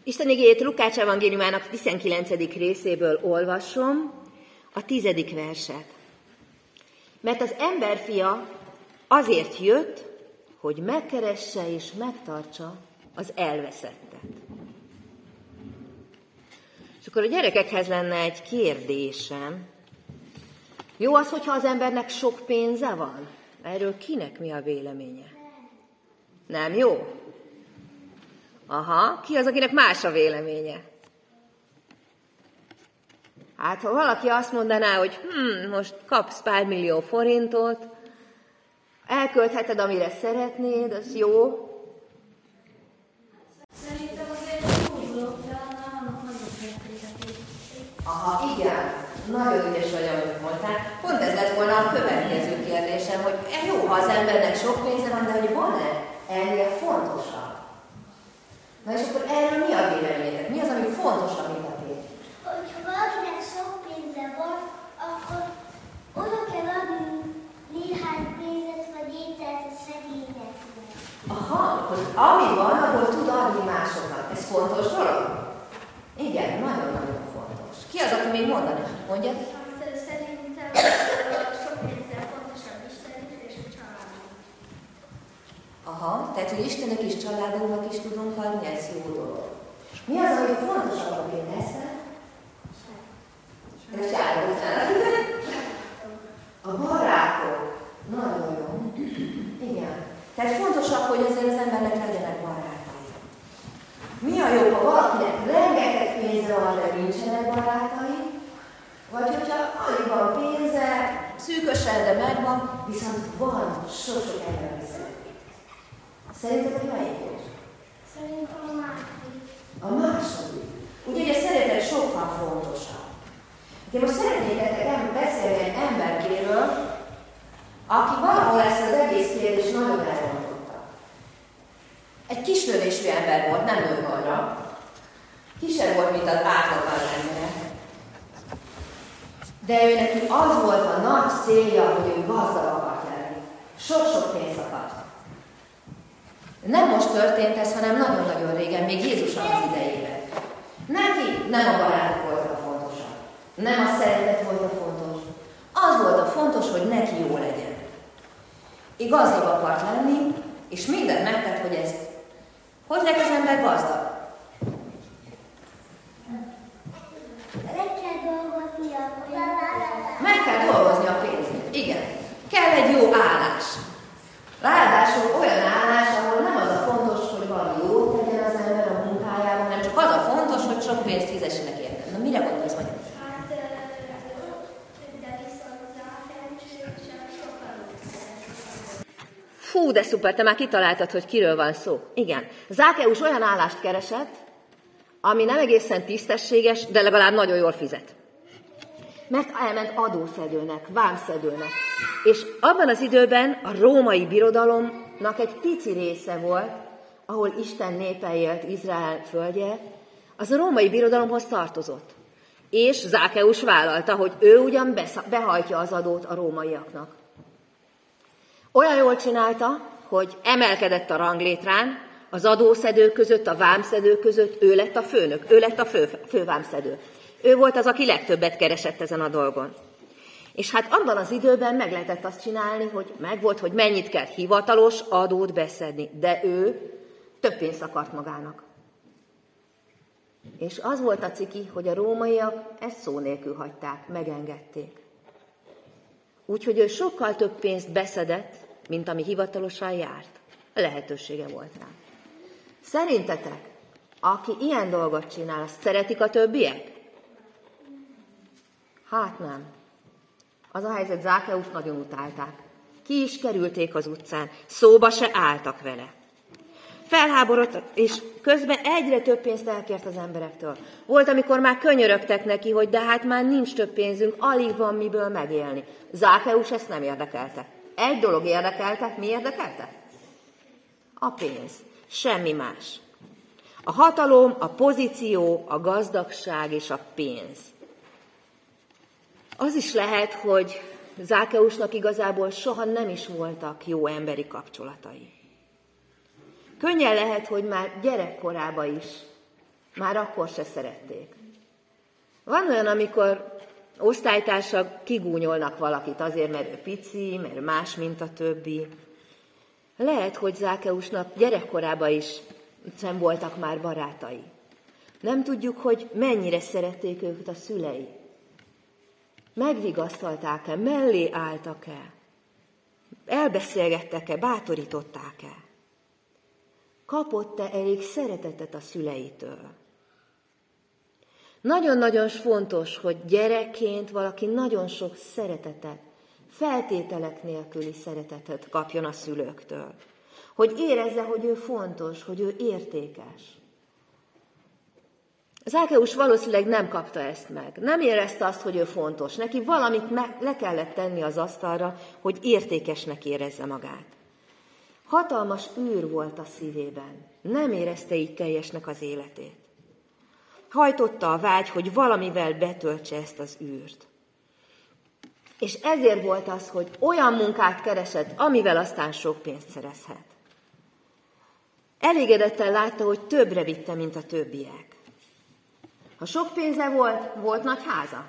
Isten igéjét Lukács evangéliumának 19. részéből olvasom, a 10. verset. Mert az emberfia azért jött, hogy megkeresse és megtartsa az elveszettet. És akkor a gyerekekhez lenne egy kérdésem. Jó az, hogyha az embernek sok pénze van? Erről kinek mi a véleménye? Nem jó? Aha, ki az, akinek más a véleménye? Hát, ha valaki azt mondaná, hogy most kapsz pár millió forintot, elköltheted, amire szeretnéd, az jó. Szerintem azért jó dolog, de annak nagyobb értéket. Aha, igen. Nagyon ügyes vagy, amit mondtál. Pont ez lett volna a következő kérdésem, hogy jó, ha az embernek sok pénze van, de hogy van-e ennél fontosabb? Na és akkor erről mi a véleményetek? Mi az, ami fontosabb, mint a pénz? Hogyha valakinek sok pénze van, akkor oda kell adni néhány pénzet vagy ételt a szegényeknek. Aha, hogy ami van, abból tud adni másoknak. Ez fontos dolog? Igen, nagyon-nagyon fontos. Ki az, aki még mondani? Mondja? Szerintem sok pénzzel fontosabb Istennek és a családnak. Aha, tehát, hogy Istennek és családunknak is tudunk adni, ez jó dolog. Mi az, ami fontosabb a pénzzel? A barátok. Nagyon jó. Igen. Tehát fontosabb, hogy azért az embernek legyenek barátai. Mi a jó, ha valakinek rengeteg pénze van, de nincsenek barátai? Vagy hogyha alig van pénze, szűkösen, de megvan, viszont van sok-sok ember viszont. Szerintetek melyik volt? Szerintem a második. A második. Ugye a szeretet sokkal fontosabb. Én most szeretnék nektek beszélni egy emberkéről, aki valahol ezt az egész kérdést nagyon elrontotta. Egy kis növésű ember volt, nem nő nagyra. Kisebb volt, mint az átlag az emberek. De ő neki az volt a nagy célja, hogy ő gazdag akart lenni. Sok-sok pénzt akart. Nem most történt ez, hanem nagyon-nagyon régen, még Jézusnak az idejében. Neki nem a barátok volt a fontosabb. Nem a szeretet volt a fontos. Az volt a fontos, hogy neki jó legyen. Gazdag akart lenni, és mindent megtett, hogy ezt. Hogy lett az ember gazdag? Meg kell dolgozni a pénzét. Igen. Kell egy jó állás. Ráadásul olyan állás, ahol nem az a fontos, hogy valami jót tegyen az ember a munkájában, hanem csak az a fontos, hogy sok pénzt fizessenek érte. Na mire gondolsz, vagy? Hát, de viszont sokkal. Fú, de szuper, te már kitaláltad, hogy kiről van szó. Igen. Zákeus olyan állást keresett, ami nem egészen tisztességes, de legalább nagyon jól fizet. Mert elment adószedőnek, vámszedőnek. És abban az időben a római birodalomnak egy pici része volt, ahol Isten népe élt, Izrael földje, az a római birodalomhoz tartozott. És Zákeus vállalta, hogy ő ugyan behajtja az adót a rómaiaknak. Olyan jól csinálta, hogy emelkedett a ranglétrán, az adószedők között, a vámszedők között, ő lett a főnök, ő lett a fővámszedő. Ő volt az, aki legtöbbet keresett ezen a dolgon. És hát abban az időben meg lehetett azt csinálni, hogy megvolt, hogy mennyit kell hivatalos adót beszedni, de ő több pénzt akart magának. És az volt a ciki, hogy a rómaiak ezt szó nélkül hagyták, megengedték. Úgyhogy ő sokkal több pénzt beszedett, mint ami hivatalosan járt. Lehetősége volt rá. Szerintetek, aki ilyen dolgot csinál, azt szeretik a többiek? Hát nem. Az a helyzet, Zákeust nagyon utálták. Ki is kerülték az utcán, szóba se álltak vele. Felháborodott, és közben egyre több pénzt elkért az emberektől. Volt, amikor már könyörögtek neki, hogy de hát már nincs több pénzünk, alig van miből megélni. Zákeus ezt nem érdekelte. Egy dolog érdekelte, mi érdekelte? A pénz. Semmi más. A hatalom, a pozíció, a gazdagság és a pénz. Az is lehet, hogy Zákeusnak igazából soha nem is voltak jó emberi kapcsolatai. Könnyen lehet, hogy már gyerekkorában is már akkor se szerették. Van olyan, amikor osztálytársak kigúnyolnak valakit azért, mert ő pici, mert más, mint a többi. Lehet, hogy Zákeusnak gyerekkorában is sem voltak már barátai. Nem tudjuk, hogy mennyire szerették őt a szülei. Megvigasztalták-e, mellé álltak-e, elbeszélgettek-e, bátorították-e. Kapott-e elég szeretetet a szüleitől? Nagyon-nagyon fontos, hogy gyerekként valaki nagyon sok szeretetet, feltételek nélküli szeretetet kapjon a szülőktől. Hogy érezze, hogy ő fontos, hogy ő értékes. Zákeus valószínűleg nem kapta ezt meg. Nem érezte azt, hogy ő fontos. Neki valamit le kellett tenni az asztalra, hogy értékesnek érezze magát. Hatalmas űr volt a szívében. Nem érezte így teljesnek az életét. Hajtotta a vágy, hogy valamivel betöltse ezt az űrt. És ezért volt az, hogy olyan munkát keresett, amivel aztán sok pénzt szerezhet. Elégedetten látta, hogy többre vitte, mint a többiek. Ha sok pénze volt nagy háza?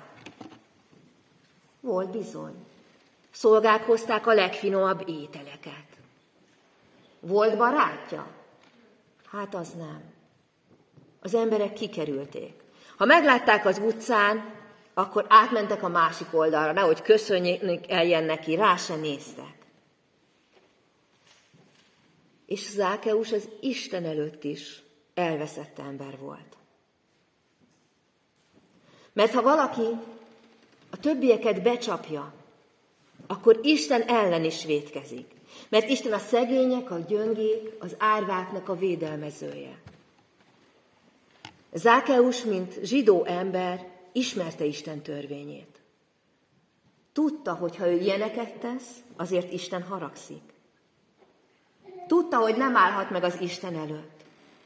Volt bizony. Szolgák hozták a legfinomabb ételeket. Volt barátja? Hát az nem. Az emberek kikerülték. Ha meglátták az utcán, akkor átmentek a másik oldalra, nehogy köszönjék eljen neki, rá se néztek. És Zákeus az Isten előtt is elveszett ember volt. Mert ha valaki a többieket becsapja, akkor Isten ellen is vétkezik. Mert Isten a szegények, a gyöngék, az árváknak a védelmezője. Zákeus, mint zsidó ember, ismerte Isten törvényét. Tudta, hogy ha ő ilyeneket tesz, azért Isten haragszik. Tudta, hogy nem állhat meg az Isten előtt.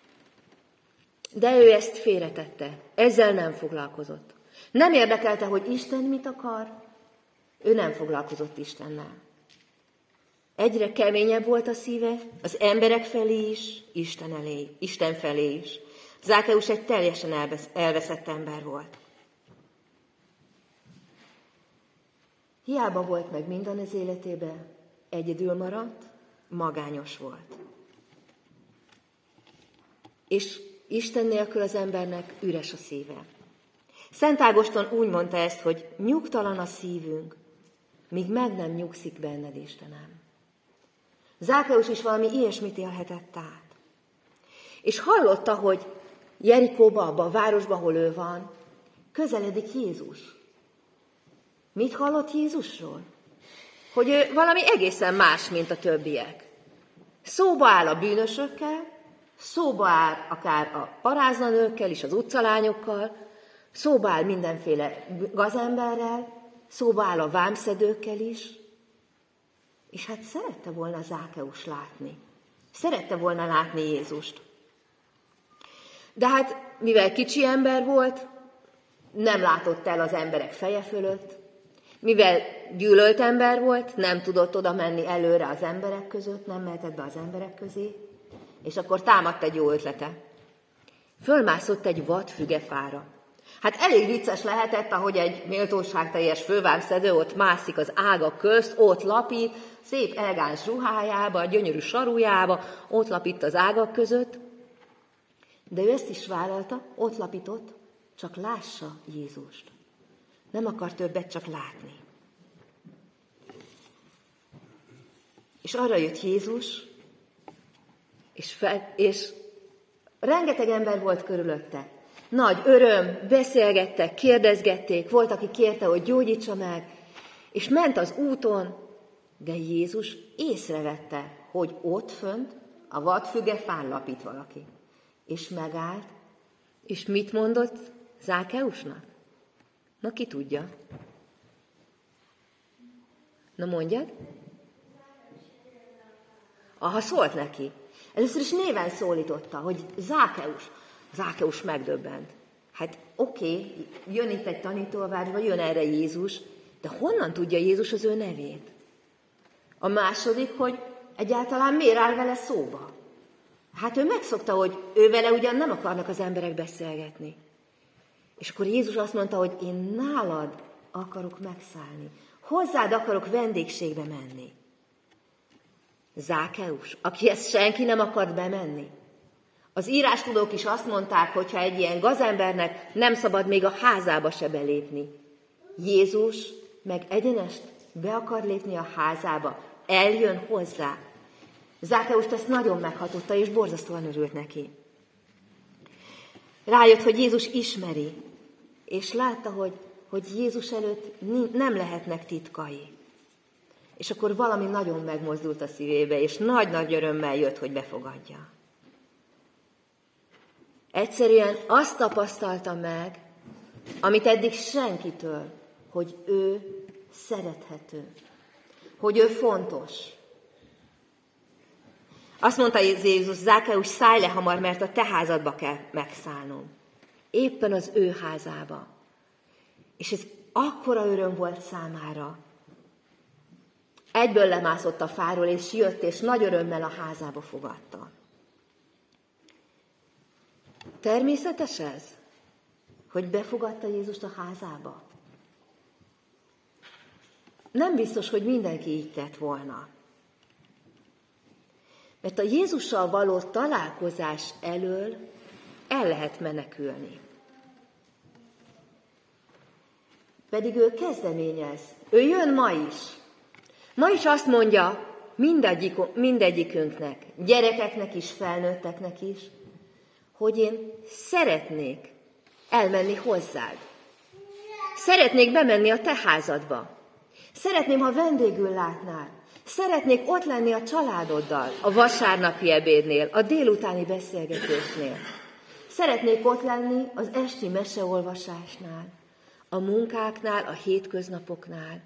De ő ezt félretette, ezzel nem foglalkozott. Nem érdekelte, hogy Isten mit akar, ő nem foglalkozott Istennel. Egyre keményebb volt a szíve, az emberek felé is, Isten felé is. Zákeus egy teljesen elveszett ember volt. Hiába volt meg minden az életében, egyedül maradt, magányos volt. És Isten nélkül az embernek üres a szíve. Szent Ágoston úgy mondta ezt, hogy nyugtalan a szívünk, míg meg nem nyugszik benned, Istenem. Zákeus is valami ilyesmit élhetett át. És hallotta, hogy Jerikóba, abba a városba, ahol ő van, közeledik Jézus. Mit hallott Jézusról? Hogy ő valami egészen más, mint a többiek. Szóba áll a bűnösökkel, szóba áll akár a paráznanőkkel is, az utcalányokkal, szóba áll mindenféle gazemberrel, szóba áll a vámszedőkkel is, és hát szerette volna Zákeus látni. Szerette volna látni Jézust. De hát, mivel kicsi ember volt, nem látott el az emberek feje fölött, mivel gyűlölt ember volt, nem tudott oda menni előre az emberek között, nem mehetett be az emberek közé, és akkor támadt egy jó ötlete. Fölmászott egy vadfügefára. Hát elég vicces lehetett, ahogy egy méltóságteljes fővámszedő ott mászik az ágak közt, ott lapít, szép elegáns ruhájába, gyönyörű sarujába, ott lapít az ágak között. De ő ezt is vállalta, ott lapított, csak lássa Jézust. Nem akar többet csak látni. És arra jött Jézus, és rengeteg ember volt körülötte. Nagy öröm, beszélgettek, kérdezgették, volt, aki kérte, hogy gyógyítsa meg, és ment az úton, de Jézus észrevette, hogy ott fönt a vadfügefán lapít valaki. És megállt, és mit mondott Zákeusnak? Na, ki tudja? Na, mondjad? Aha, szólt neki. Először is néven szólította, hogy Zákeus. Zákeus megdöbbent. Hát oké, jön itt egy tanítóvárosba, jön erre Jézus, de honnan tudja Jézus az ő nevét? A második, hogy egyáltalán miért áll vele szóba? Hát ő megszokta, hogy ő vele ugyan nem akarnak az emberek beszélgetni. És akkor Jézus azt mondta, hogy én nálad akarok megszállni. Hozzád akarok vendégségbe menni. Zákeus, akihez senki nem akart bemenni. Az írástudók is azt mondták, hogyha egy ilyen gazembernek nem szabad még a házába se belépni. Jézus meg egyenest be akar lépni a házába, eljön hozzá. Zákeust ezt nagyon meghatotta, és borzasztóan örült neki. Rájött, hogy Jézus ismeri, és látta, hogy Jézus előtt nem lehetnek titkai. És akkor valami nagyon megmozdult a szívébe, és nagy-nagy örömmel jött, hogy befogadja. Egyszerűen azt tapasztalta meg, amit eddig senkitől, hogy ő szerethető, hogy ő fontos. Azt mondta Jézus, Zákeus, szállj le hamar, mert a te házadba kell megszállnom. Éppen az ő házába. És ez akkora öröm volt számára. Egyből lemászott a fáról, és jött, és nagy örömmel a házába fogadta. Természetes ez, hogy befogadta Jézust a házába? Nem biztos, hogy mindenki így tett volna. Mert a Jézussal való találkozás elől el lehet menekülni. Pedig ő kezdeményez. Ő jön ma is. Ma is azt mondja mindegyikünknek, gyerekeknek is, felnőtteknek is, hogy én szeretnék elmenni hozzád. Szeretnék bemenni a te házadba. Szeretném, ha vendégül látnál. Szeretnék ott lenni a családoddal, a vasárnapi ebédnél, a délutáni beszélgetésnél. Szeretnék ott lenni az esti meseolvasásnál, a munkáknál, a hétköznapoknál.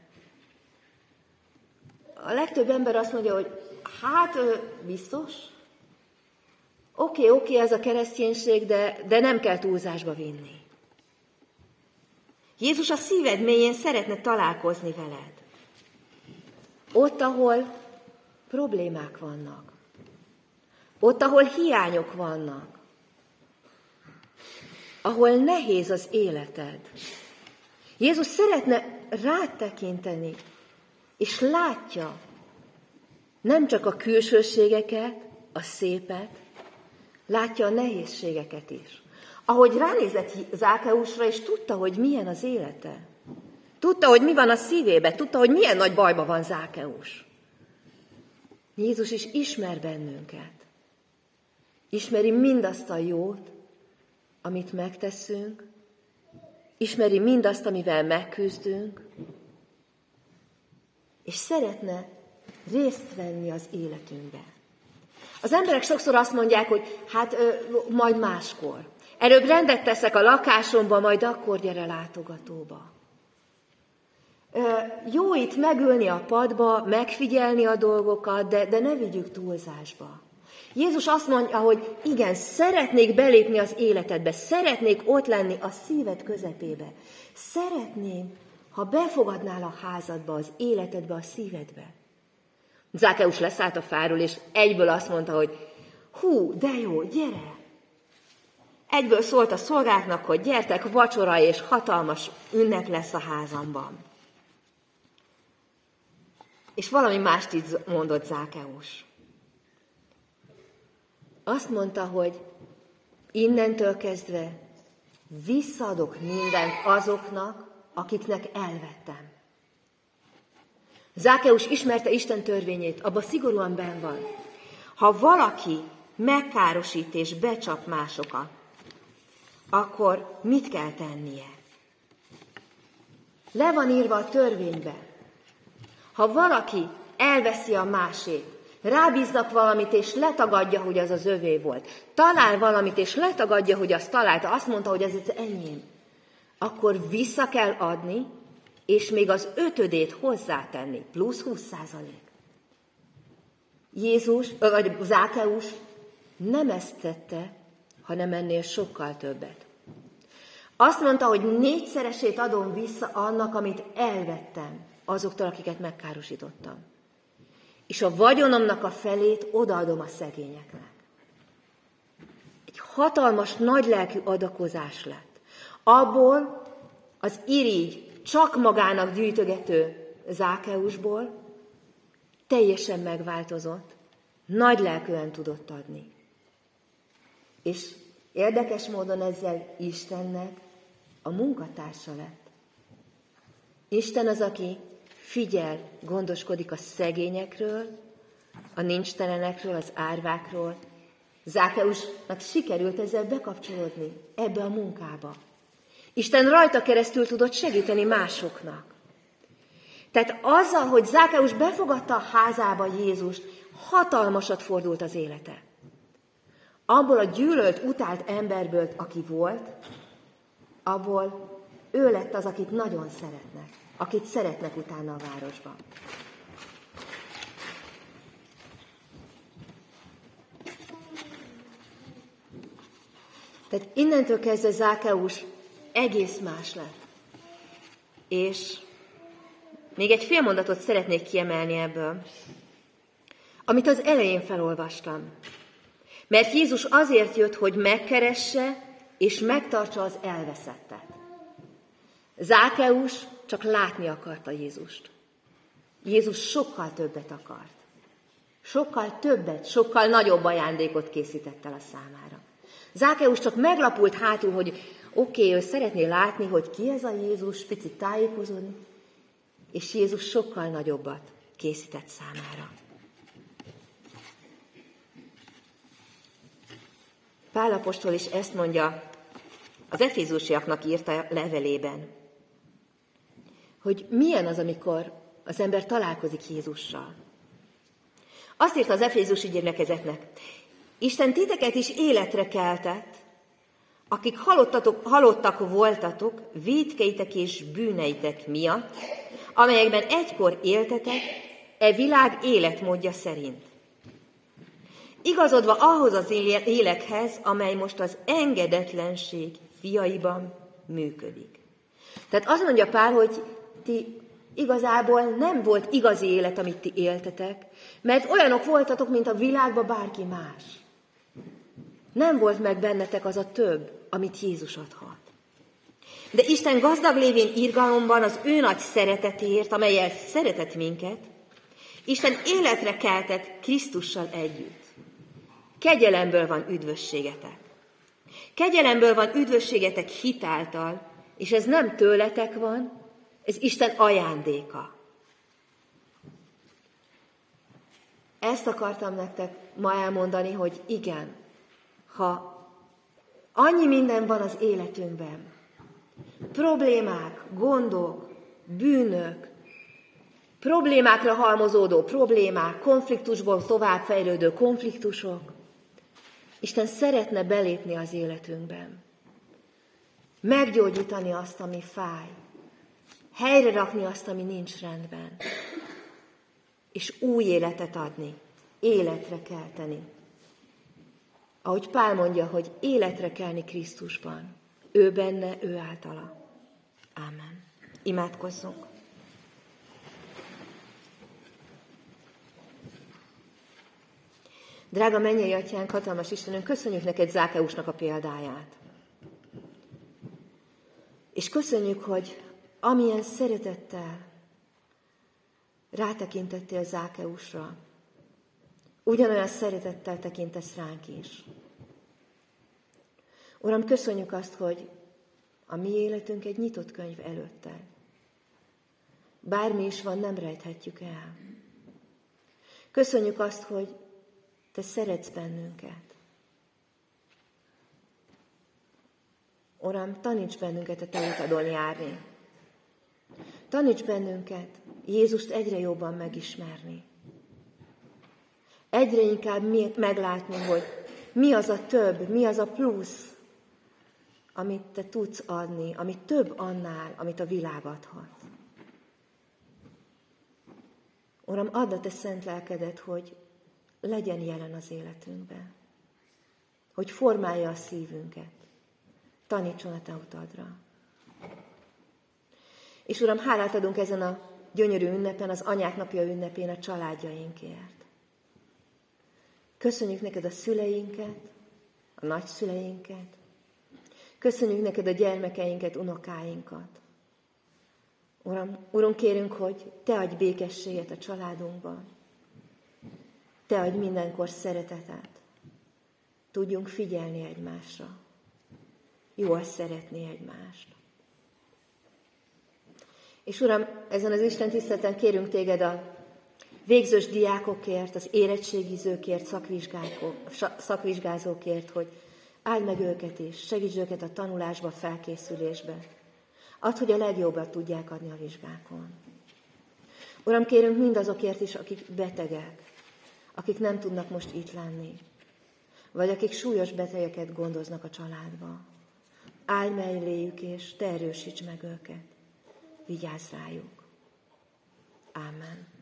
A legtöbb ember azt mondja, hogy hát biztos. Oké, ez a kereszténység, de nem kell túlzásba vinni. Jézus a szíved mélyén szeretne találkozni veled. Ott, ahol problémák vannak. Ott, ahol hiányok vannak. Ahol nehéz az életed. Jézus szeretne rád tekinteni, és látja nem csak a külsőségeket, a szépet, látja a nehézségeket is. Ahogy ránézett Zákeusra, és tudta, hogy milyen az élete. Tudta, hogy mi van a szívébe, tudta, hogy milyen nagy bajba van Zákeus. Jézus is ismer bennünket. Ismeri mindazt a jót, amit megteszünk, ismeri mindazt, amivel megküzdünk, és szeretne részt venni az életünkbe. Az emberek sokszor azt mondják, hogy hát majd máskor. Előbb rendet teszek a lakásomba, majd akkor gyere látogatóba. Jó itt megülni a padba, megfigyelni a dolgokat, de ne vigyük túlzásba. Jézus azt mondja, hogy igen, szeretnék belépni az életedbe, szeretnék ott lenni a szíved közepébe. Szeretném, ha befogadnál a házadba, az életedbe, a szívedbe. Zákeus leszállt a fáról, és egyből azt mondta, hogy hú, de jó, gyere! Egyből szólt a szolgáknak, hogy gyertek, vacsora és hatalmas ünnep lesz a házamban. És valami mást így mondott Zákeus. Azt mondta, hogy innentől kezdve visszaadok mindent azoknak, akiknek elvettem. Zákeus ismerte Isten törvényét, abban szigorúan benn van. Ha valaki megkárosít és becsap másokat, akkor mit kell tennie? Le van írva a törvényben. Ha valaki elveszi a másét, rábíznak valamit, és letagadja, hogy az az övé volt, talál valamit, és letagadja, hogy azt találta, azt mondta, hogy ez enyém, akkor vissza kell adni, és még az 5-ödét hozzátenni, plusz 20%. Jézus, vagy Zákeus nem ezt tette, hanem ennél sokkal többet. Azt mondta, hogy 4-szeresét adom vissza annak, amit elvettem azoktól, akiket megkárosítottam. És a vagyonomnak a felét odaadom a szegényeknek. hatalmas, nagylelkű adakozás lett. Abból az irigy, csak magának gyűjtögető Zákeusból teljesen megváltozott, nagylelkűen tudott adni. És érdekes módon ezzel Istennek a munkatársa lett. Isten az, aki figyel, gondoskodik a szegényekről, a nincstelenekről, az árvákról. Zákeusnak sikerült ezzel bekapcsolódni ebbe a munkába. Isten rajta keresztül tudott segíteni másoknak. Tehát azzal, hogy Zákeus befogadta a házába Jézust, hatalmasat fordult az élete. Abból a gyűlölt, utált emberből, aki volt, abból ő lett az, akit nagyon szeretnek, akit szeretnek utána a városban. Tehát innentől kezdve Zákeus egész más lett. És még egy fél mondatot szeretnék kiemelni ebből, amit az elején felolvastam. Mert Jézus azért jött, hogy megkeresse és megtartsa az elveszettet. Zákeus csak látni akarta Jézust. Jézus sokkal többet akart. Sokkal többet, sokkal nagyobb ajándékot készített el a számára. Zákeus csak meglapult hátul, hogy ő szeretné látni, hogy ki ez a Jézus, picit tájékozódni, és Jézus sokkal nagyobbat készített számára. Pál apostol is ezt mondja az efézusiaknak írta levelében, hogy milyen az, amikor az ember találkozik Jézussal. Azt írta az efézusi gyülekezetnek, Isten titeket is életre keltett, akik halottak voltatok vétkeitek és bűneitek miatt, amelyekben egykor éltetek, e világ életmódja szerint. Igazodva ahhoz az élekhez, amely most az engedetlenség fiaiban működik. Tehát azt mondja Pál, hogy ti igazából nem volt igazi élet, amit ti éltetek, mert olyanok voltatok, mint a világban bárki más. Nem volt meg bennetek az a több, amit Jézus adhat. De Isten gazdag lévén irgalomban az ő nagy szeretetéért, amellyel szeretett minket, Isten életre keltett Krisztussal együtt. Kegyelemből van üdvösségetek. Kegyelemből van üdvösségetek hitáltal, és ez nem tőletek van, ez Isten ajándéka. Ezt akartam nektek ma elmondani, hogy igen, ha annyi minden van az életünkben, problémák, gondok, bűnök, problémákra halmozódó problémák, konfliktusból továbbfejlődő konfliktusok, Isten szeretne belépni az életünkben, meggyógyítani azt, ami fáj, helyre rakni azt, ami nincs rendben, és új életet adni, életre kelteni. Ahogy Pál mondja, hogy életre kelni Krisztusban, ő benne, ő általa. Ámen. Imádkozzunk. Drága mennyei Atyánk, hatalmas Istenünk, köszönjük neked Zákeusnak a példáját. És köszönjük, hogy amilyen szeretettel rátekintettél Zákeusra, ugyanolyan szeretettel tekintesz ránk is. Uram, köszönjük azt, hogy a mi életünk egy nyitott könyv előtted. Bármi is van, nem rejthetjük el. Köszönjük azt, hogy te szeretsz bennünket. Uram, taníts bennünket a te utadon járni. Taníts bennünket Jézust egyre jobban megismerni. Egyre inkább meglátni, hogy mi az a több, mi az a plusz, amit te tudsz adni, ami több annál, amit a világ adhat. Uram, add a te szent lelkedet, hogy legyen jelen az életünkben, hogy formálja a szívünket, tanítson a te utadra. És Uram, hálát adunk ezen a gyönyörű ünnepen, az Anyák Napja ünnepén a családjainkért. Köszönjük neked a szüleinket, a nagyszüleinket. Köszönjük neked a gyermekeinket, unokáinkat. Uram, kérünk, hogy te adj békességet a családunkban. Te adj mindenkor szeretetet. Tudjunk figyelni egymásra. Jól szeretni egymást. És Uram, ezen az Isten tiszteleten kérünk téged a végzős diákokért, az érettségizőkért, szakvizsgázókért, hogy áld meg őket is, segíts őket a tanulásba, felkészülésbe. Add, hogy a legjobbat tudják adni a vizsgákon. Uram, kérünk mindazokért is, akik betegek, akik nem tudnak most itt lenni, vagy akik súlyos betegeket gondoznak a családba. Állj melléjük, és te erősíts meg őket. Vigyázz rájuk. Ámen.